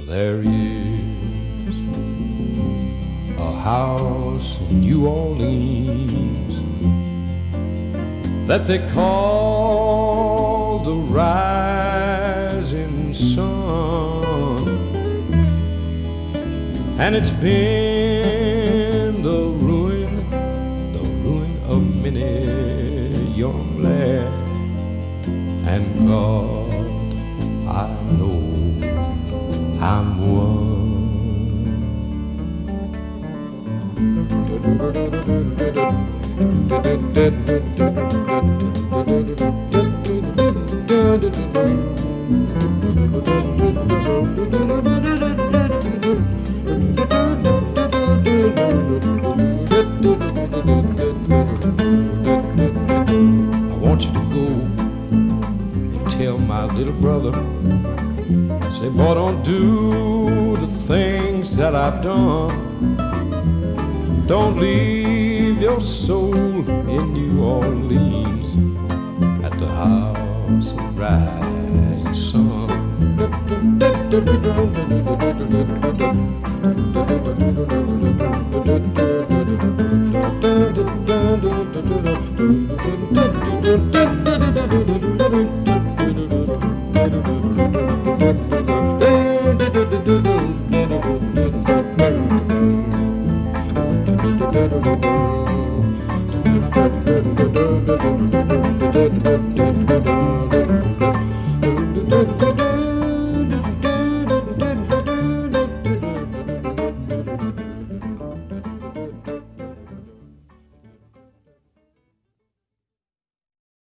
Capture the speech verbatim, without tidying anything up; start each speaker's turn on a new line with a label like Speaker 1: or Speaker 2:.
Speaker 1: There is a house in New Orleans that they call the Rising Sun, and it's been the ruin, the ruin of many young lads. And God, I know I'm one. I want you to go and tell my little brother, say, boy, don't do the things that I've done. Don't leave your soul in New Orleans at the house of rising sun.